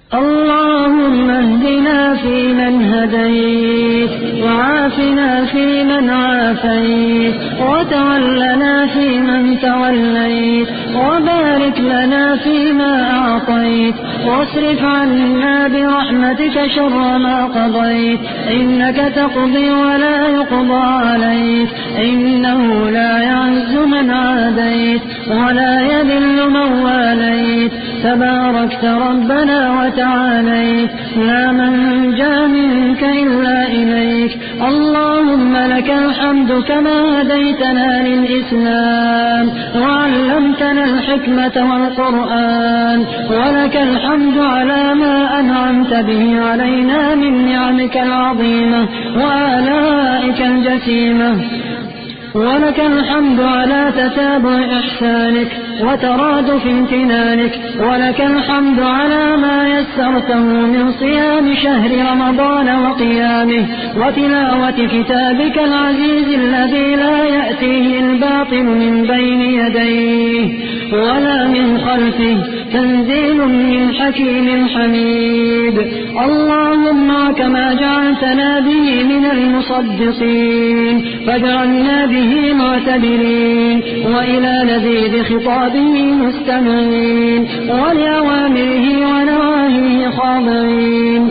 اللهم اهدنا فيمن هديت، وعافنا فيمن عافيت، وتولنا فيمن توليت، وبارك لنا فيما أعطيت، واصرف عنا برحمتك شر ما قضيت، إنك تقضي ولا يقضى عليك، إنه لا يعز من عاديت ولا يذل من واليت، تباركت ربنا وتعاليت، لا منجا منك إلا إليك. اللهم لك الحمد كما هديتنا للإسلام وعلمتنا الحكمة والقرآن، ولك الحمد على ما أنعمت به علينا من نعمك العظيمة وآلائك الجسيمة، ولك الحمد على تتابع إحسانك وترادف امتنانك، ولك الحمد على ما يسرته من صيام شهر رمضان وقيامه وتلاوة كتابك العزيز الذي لا يأتيه الباطل من بين يديه ولا من خلفه، تنزيل من حكيم حميد. اللهم كما جعلتنا به من المصدقين فاجعلنا به معتبرين، وإلى لذيذ خطابه مستمعين، ولأوامره ونواهيه خاضعين.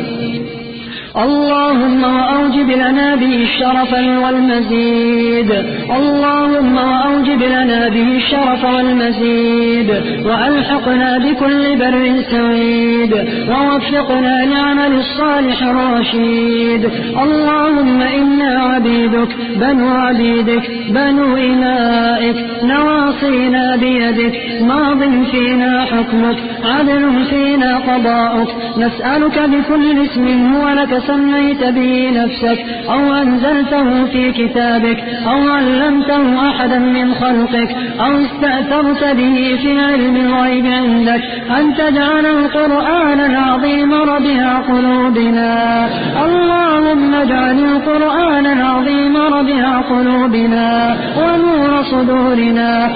اللهم وأوجب لنا به الشرف والمزيد، اللهم وأوجب لنا به الشرف والمزيد، وألحقنا بكل بر سعيد، ووفقنا لعمل الصالح الرشيد. اللهم إنا عبيدك بنو عبيدك بنو إمائك، نواصينا بيدك، ماض فينا حكمك، عدل فينا قضاؤك، نسألك بكل اسم هو لك سميت به نفسك أو أنزلته في كتابك أو علمته أحدا من خلقك أو استأثرت به في علم الغيب عندك، أن تجعل القرآن العظيم ربيع قلوبنا. اللهم اجعل القرآن العظيم ربيع قلوبنا ونور صدورنا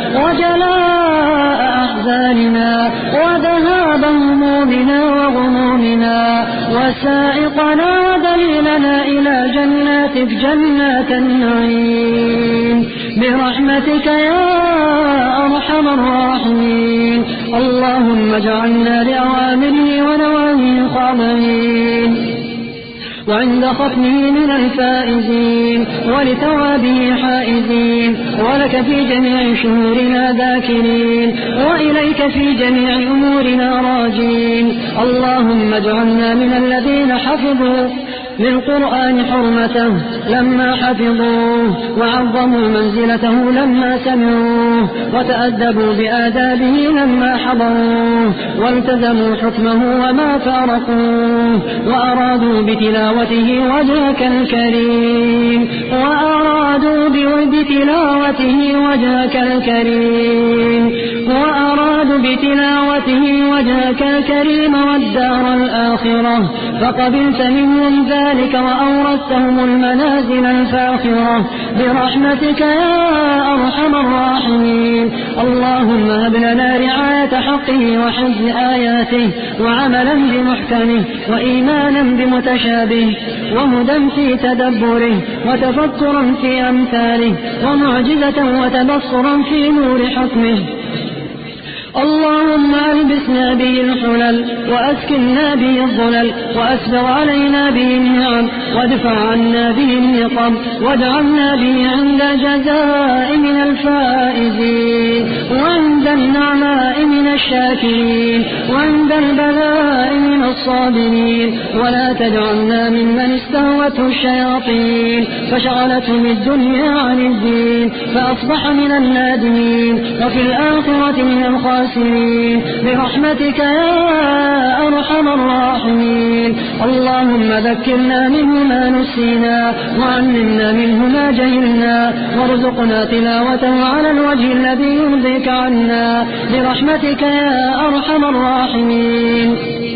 وجلاء أحزاننا وذهاب همومنا وغمومنا، وسائقنا ودليلنا إلى جناتك جنات النعيم برحمتك يا أرحم الراحمين. اللهم اجعلنا لأوامره ونواهيه خاضعين، وعند ختمه من الفائزين، ولثوابه حائزين، ولك في جميع شهورنا ذاكرين، وإليك في جميع أمورنا راجين. اللهم اجعلنا من الذين حفظوا للقرآن حرمته لما حفظوه، وعظموا منزلته لما سمعوه، وتأدبوا بآدابه لما حضروه، والتزموا حكمه وما فارقوه، وأرادوا بتلاوته وجهك الكريم، وأرادوا بتلاوته وجهك الكريم، وأرادوا بتلاوته وجهك الكريم والدار الآخرة، فقبلت منهم ذلك وأورثتهم المنازل الفاخرة برحمتك يا أرحم الراحمين. اللهم هب لنا رعاية حقه وحفظ آياته، وعملا بمحكمه، وإيمانا بمتشابه، وهدى في تدبره، وتفكرا في أمثاله، ومعجزة وتبصرا في نور حكمه. اللهم ألبسنا به الحلل، وأسكننا به الظلل، وأسبغ علينا به النعم، وادفع عنا به النقم، واجعلنا به عند الجزاء من الفائزين، وعند النعماء من الشاكرين، وعند البلاء من الصابرين، ولا تجعلنا ممن استهوته الشياطين فشغلتهم الدنيا عن الدين فأصبح من النادمين، وفي الآخرة من الخاسرين برحمتك يا أرحم الراحمين. اللهم ذكرنا منه ما نسينا، وعلمنا منه ما جهلنا، وارزقنا تلاوته على الوجه الذي يرضيك عنا برحمتك يا أرحم الراحمين.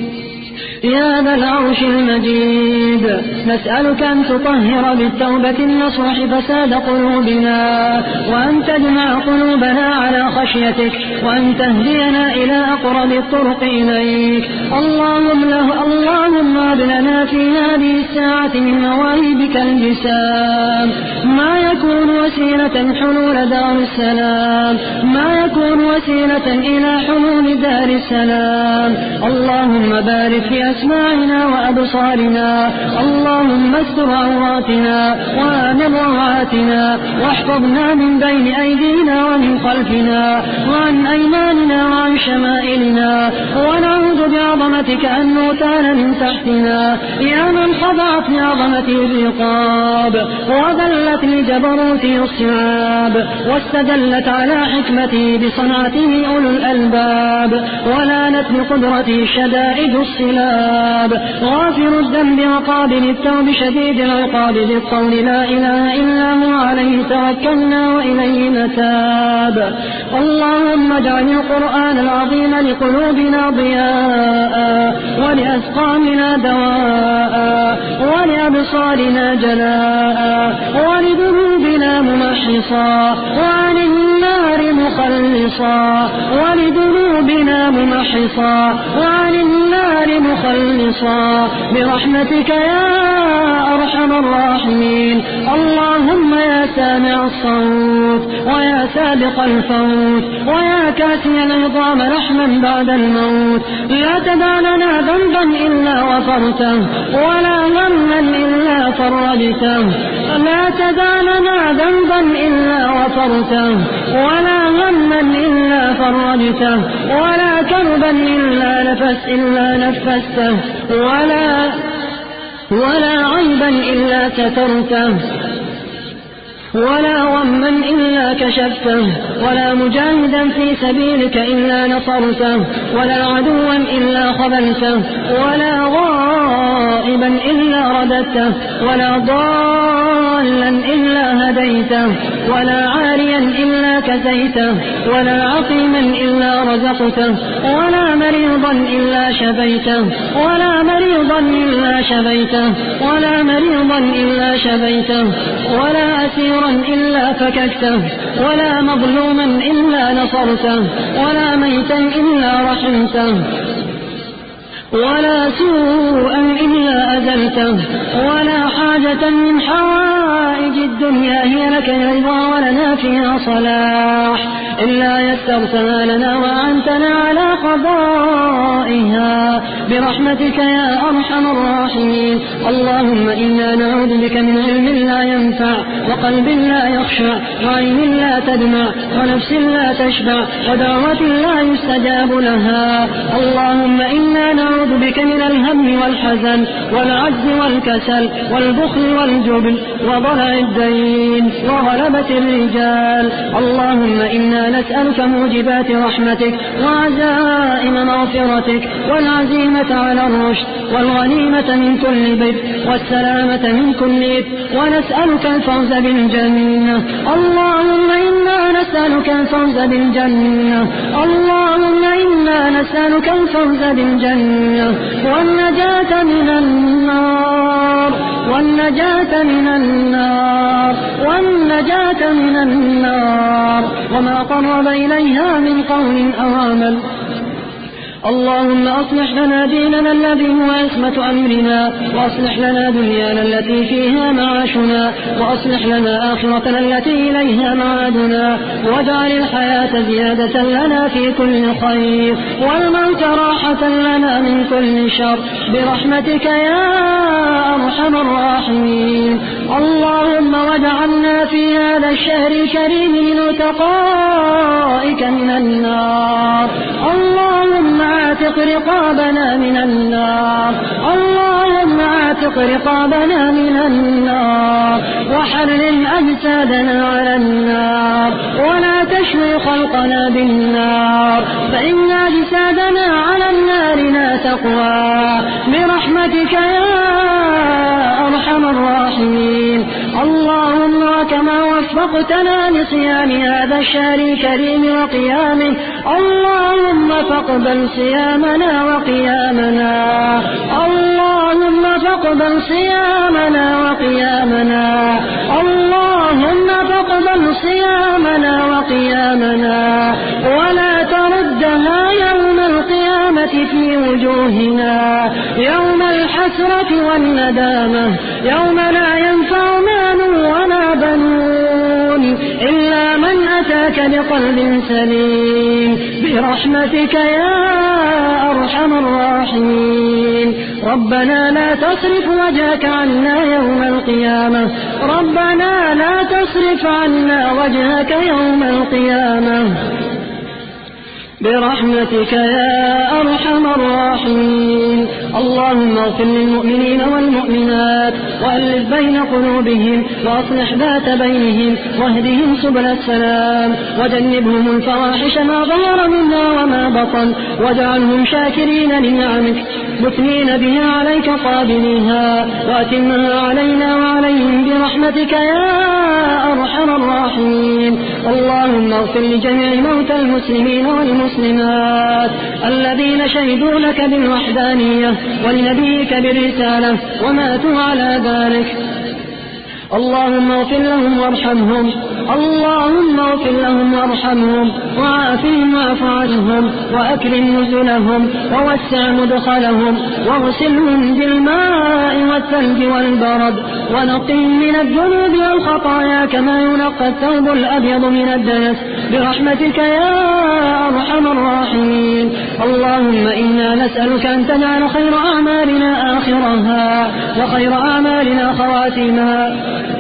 يا ذا العرش المجيد، نسألك أن تطهر بالتوبة النصوح فساد قلوبنا، وأن تجمع قلوبنا على خشيتك، وأن تهدينا إلى أقرب الطرق إليك. في هذه الساعة من مواهبك الجسام، ما يكون وسيلة حلول دار السلام، ما يكون وسيلة إلى حلول دار السلام. اللهم بارك في أسماعنا وأبصارنا، اللهم استر عوراتنا وآمن روعاتنا، واحفظنا من بين أيدينا ومن خلفنا وعن أيماننا وعن شمائلنا، ونعوذ بعظمتك أن نغتال من تحتنا، يا من خضعت لعظمته الرقاب وذلت لجبروته الصعاب، واستدلت على حكمته بصنعته أولو الألباب، ولانت بقدرته شدائد الصلاب، غافر الذنب وقابل التوب شديد العقاب، بالقول لا إله إلا هو عليه توكلنا وإليه نتاب. اللهم اجعل القرآن العظيم لقلوبنا ضياء، ولأسقامنا دواء، ولأبصارنا جلاء، ولذنوبنا ممحصا، وعن النار مخلصا، ولذنوبنا ممحصا، وعن النار مخلصا، برحمتك يا أرحم الراحمين. اللهم يا سامع الصوت ويا سابق الفوت ويا كاسي العظام لحما بعد الموت، لا تدع لنا ذنبا إلا غفرته ولا هما إلا فرجته، لا تدع لنا ذنبا إلا غفرته ولا هما إلا فرجته، ولا كربا إلا نفسته، ولا عيبا إلا سترته، ولا غما إلا كشفته، ولا مجاهدا في سبيلك إلا نصرته، ولا عدوا إلا خذلته، ولا غائبا إلا رددته، ولا ضالا إلا هديته، ولا عاريا إلا كسيته، ولا عقيما إلا رزقته، ولا مريضا إلا شفيته، ولا مريضا إلا شفيته، ولا مريضا إلا شفيته، ولا أسيرا إلا فككته، ولا مظلوما إلا نصرته، ولا ميتا إلا رحمته، ولا سوءا إلا أزلته، ولا حاجة من حوائج الدنيا هي لك رضا ولنا فيها صلاح إلا يسرتها لنا وأنتنا على قضائها برحمتك يا أرحم الراحمين. اللهم إنا نعوذ بك من علم لا ينفع وقلب لا يخشع وعين لا تدمع ونفس لا تشبع ودعوة لا يستجاب لها. اللهم إنا نعوذ بك من الهم والحزن والعجز والكسل والبخل والجبن وضلع الدين وغلبة الرجال. اللهم إنا نسألك موجبات رحمتك وعزائم مغفرتك والعزيمة على الرشد والغنيمة من كل بر والسلامة من كل إثم ونسألك الفوز بالجنة. اللهم إنا نسألك الفوز بالجنة. اللهم إنا نسألك الفوز بالجنة والنجاة من النار والنجاة من النار والنجاة من النار وما قرب إليها من قول أو عمل. اللهم أصلح لنا ديننا الذي هو عصمة أمرنا وأصلح لنا دنيانا التي فيها معاشنا وأصلح لنا آخرتنا التي إليها معادنا واجعل الحياة زيادة لنا في كل خير والموت راحة لنا من كل شر برحمتك يا أرحم الراحمين. اللهم واجعلنا في هذا الشهر الكريم من عتقائك من النار. اللهم اعتق رقابنا من النار. اللهم اعتق رقابنا من النار وحرم أجسادنا على النار ولا تشوي خلقنا بالنار فإن أجسادنا على النار لا تقوى برحمتك يا أرحم الراحمين. اللهم وكما وفقتنا لصيام هذا الشهر الكريم وقيامه اللهم فاقبل صيامنا وقيامنا. اللهم فاقبل صيامنا وقيامنا. اللهم فاقبل صيامنا وقيامنا ولا تردها يوم القيامة في وجوهنا يوم الحسرة والندامة يوم لا ينفع مال ولا بنون إلا من أتاك بقلب سليم برحمتك يا أرحم الراحمين. ربنا لا تصرف وجهك عنا يوم القيامة ربنا لا تصرف عنا وجهك يوم القيامة برحمتك يا أرحم الراحمين. اللهم اغفر للمؤمنين والمؤمنات وألف بين قلوبهم وأصلح ذات بينهم واهدهم سبل السلام وجنبهم الفواحش ما ظهر منها وما بطن واجعلهم شاكرين لنعمك مثنين بها عليك قابليها وأتمها علينا وعليهم برحمتك يا أرحم الراحمين. اللهم اغفر لجميع موتى المسلمين والمسلمات الذين شهدوا لك بالوحدانية ولنبيك بالرسالة وماتوا على ذلك. اللهم اغفر لهم وارحمهم اللهم اغفر لهم وارحمهم وعافهم واعف عنهم وأكرم نزلهم ووسع مدخلهم واغسلهم بالماء والثلج والبرد ونقهم من الذنوب والخطايا كما ينقى الثوب الأبيض من الدنس برحمتك يا أرحم الراحمين. اللهم إنا نسألك أن تجعل خير أعمالنا آخرها وخير أعمالنا خواتمها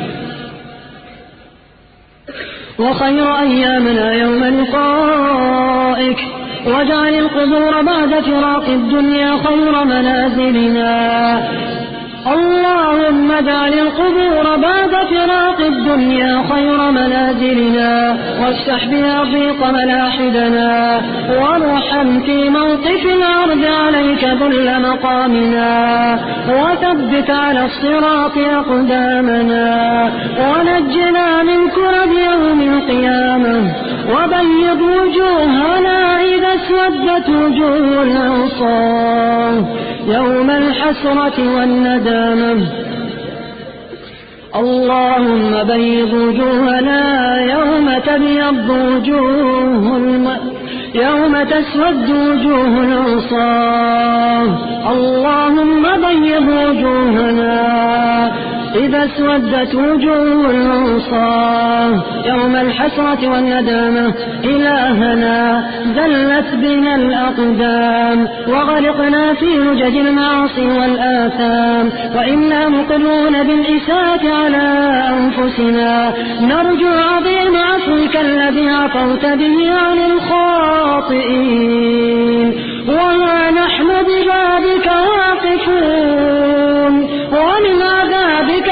وخير أيامنا يوم لقائك واجعل القبور بعد فراق الدنيا خير منازلنا. اللهم اجعل القبور بعد فراق الدنيا خير منازلنا وافتح بها ضيق ملاحدنا وارحم في موقف العرض عليك ذل مقامنا وثبت على الصراط أقدامنا ونجنا من كرب يوم القيامة وبيض وجوهنا إذا اسودت وجوه العصاة يوم الحسرة والندامة. اللهم بيض وجوهنا يوم تبيض وجوه يوم تسود وجوه العصاة. اللهم بيض وجوهنا إذا اسودت وجوه العصاة يوم الحسرة والندامة. إلهنا زلت بنا الأقدام وغرقنا في لجج المعاصي والآثام وإنا مقرون بالإساءة على أنفسنا نرجو عظيم عفوك الذي عفوت به عن الخاطئين وما نحن ببابك واقفون ومن عذابك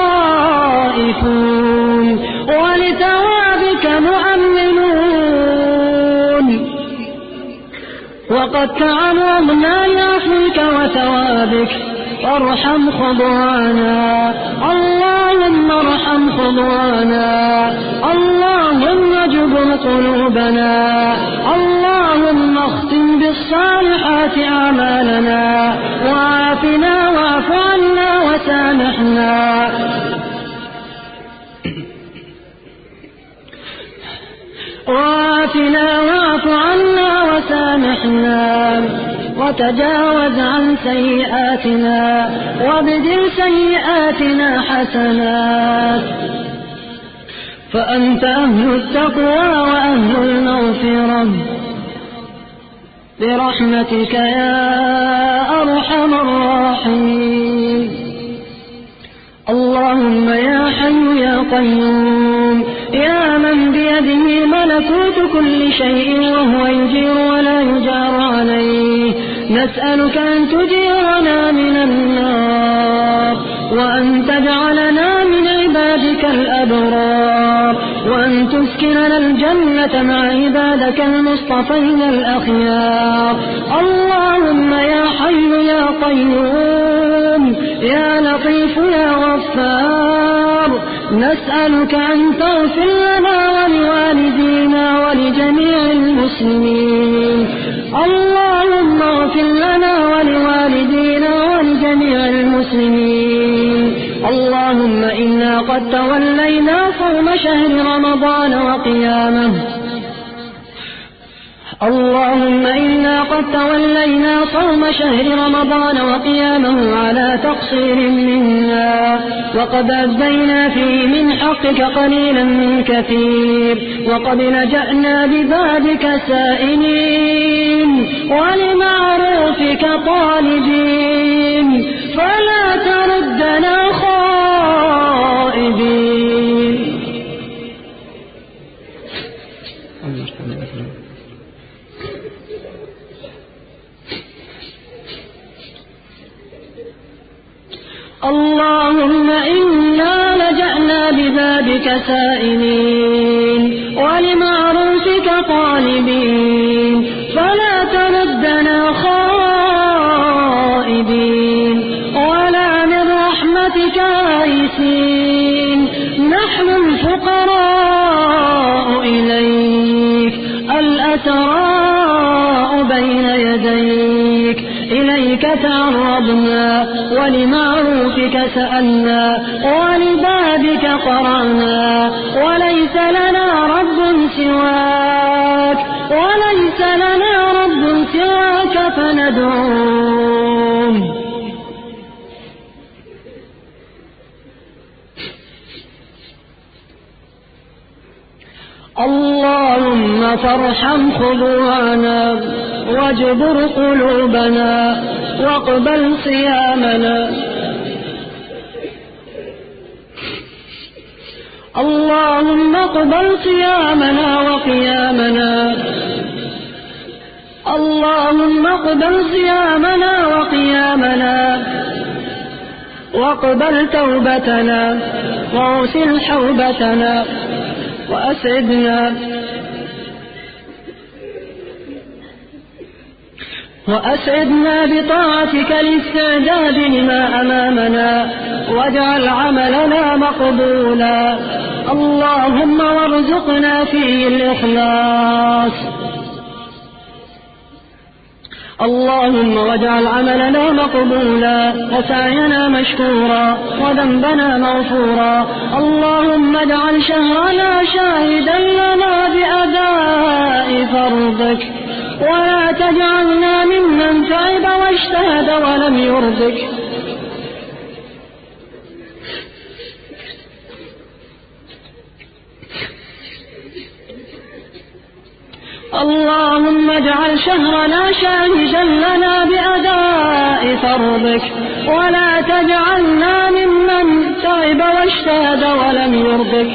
خائفون ولثوابك مؤمنون وقد تعرضنا لعفوك وثوابك فارحم خضعنا. اللهم ارحم خضعنا اللهم اجبر قلوبنا اللهم اختم بالصالحات أعمالنا وعافنا واعف عنا وسامحنا وعافنا واعف عنا وسامحنا وتجاوز عن سيئاتنا وابدل سيئاتنا حسنات فأنت أهل التقوى وأهل المغفرة برحمتك يا أرحم الراحمين. اللهم يا حي يا قيوم يا من بيده ملكوت كل شيء وهو يجير ولا يجار عليه نسألك أن تجيرنا من النار وأن تجعلنا من عبادك الأبرار وأن تسكننا الجنة مع عبادك المصطفين الأخيار. اللهم يا حي يا قيوم يا لطيف يا غفار نسألك أن تغفر لنا ولوالدينا ولجميع المسلمين. اللهم اغفر لنا ولوالدينا ولجميع المسلمين. اللهم إنا قد تولينا صوم شهر رمضان وقيامه اللهم إنا قد تولينا صوم شهر رمضان وقيامه على تقصير منا، وقد أدينا فيه من حقك قليلا من كثير، وقد لجأنا ببابك سائلين ولمعروفك طالبين، فلا تردنا خائبين. اللهم إنا لجأنا ببابك سائلين ولمعروفك طالبين، فلا تردنا خائبين ولا من رحمتك آيسين. نحن الفقراء إليك الأسراء بين يديك، إليك تعرضنا ولمعروفك سألنا ولبابك قرعنا، وليس لنا رب سواك، وليس لنا رب سواك فندعوه. اللهم فارحم خضوعنا واجبر قلوبنا واقبل صيامنا. اللهم اقبل صيامنا وقيامنا. اللهم اقبل صيامنا وقيامنا، واقبل توبتنا واغسل حوبتنا وأسعدنا بطاعتك الاستعداد لما أمامنا، واجعل عملنا مقبولا. اللهم وارزقنا فيه الإخلاص. اللهم واجعل عملنا مقبولا وسعينا مشكورا وذنبنا مغفورا. اللهم اجعل شهرنا شاهدا لنا بأداء فرضك، ولا تجعلنا ممن تعب واجتهد ولم يرضك. اللهم اجعل شهرنا شاهدا لنا بأداء فرضك، ولا تجعلنا ممن تعب واجتهد ولم يرضك.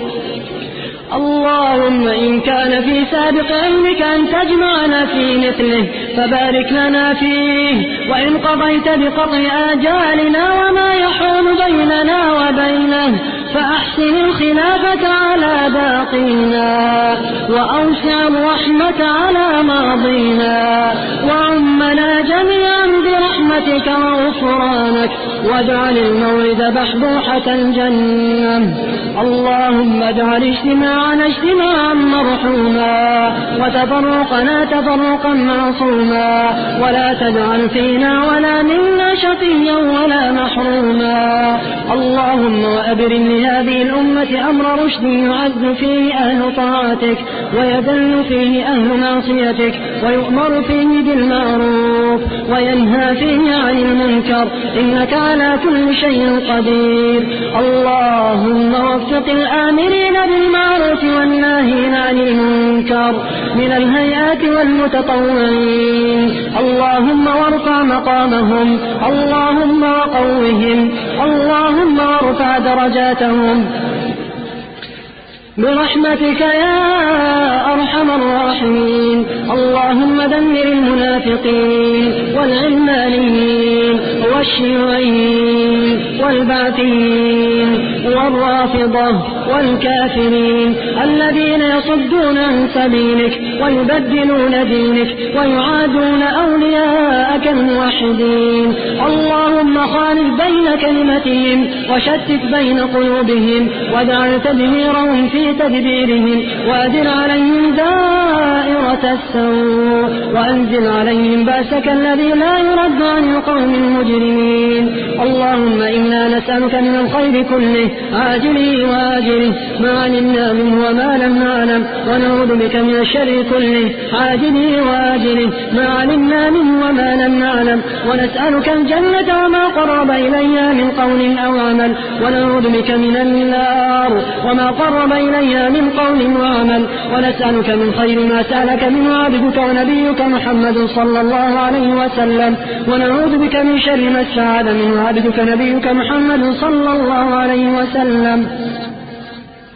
اللهم إن كان في سابق علمك أن تجمعنا في مثله فبارك لنا فيه، وإن قضيت بقطع آجالنا وما يحول بيننا وبينه فأحسن الخلافة على باقينا، وأوسع الرحمة على ماضينا، وعمنا جميعا برحمتك وغفرانك، واجعل الموعد بحبوحة الجنة. اللهم اجعل اجتماعنا اجتماعا مرحوما، وتفرقنا تفرقا معصوما، ولا تجعل فينا ولا منا شقيا ولا محروما. اللهم وأبرم لهذه الأمة أمر رشد يعز فيه أهل طاعتك، ويذل فيه أهل معصيتك، ويؤمر فيه بالمعروف وينهى فيه عن المنكر، إنك على كل شيء قدير. اللهم وفق الآمرين بالمعروف والناهين عن المنكر من الهيئات والمتطوعين. اللهم وارفع مقامهم، اللهم وقوهم، اللهم وارفع درجاتهم برحمتك يا أرحم الراحمين. اللهم دمر المنافقين والعلمانيين والشيوعيين والبعثيين والرافضة والكافرين الذين يصدون عن سبيلك ويبدلون دينك ويعادون أولياءك الموحدين. اللهم خالف بين كلمتهم وشتت بين قلوبهم، واجعل تدميرهم في تدبيرهم، وأدر عليهم دائرة السوء، وأنزل عليهم بأسك الذي لا يرد عن القوم المجرمين. اللهم إنا نسألك من الخير كله عاجله وآجله ما علمنا منه وما لم نعلم، ونعوذ بك من الشر كله عاجله وآجله ما علمنا منه وما لم نعلم، ونسألك الجنة وما قرب إليها من قول أو عمل، ونعوذ بك من النار وما قرب إليها من قول وعمل، ونسألك من خير ما سألك منه عبدك ونبيك محمد صلى الله عليه وسلم، ونعوذ بك من شر ما استعاذ منه عبدك نبيك محمد صلى الله عليه وسلم.